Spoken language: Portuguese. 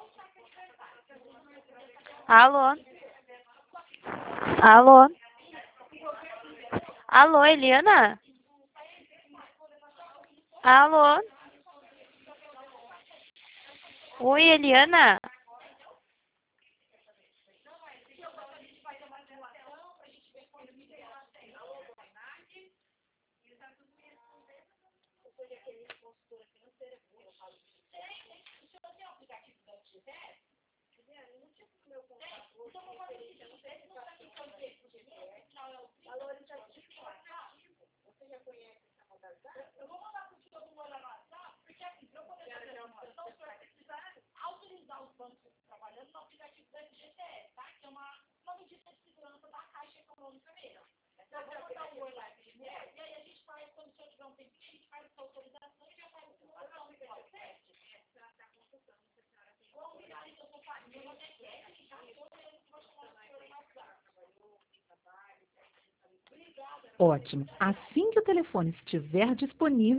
Alô? Alô? Alô, Eliana? Alô? Oi, Eliana? Ótimo. Assim que o telefone estiver disponível,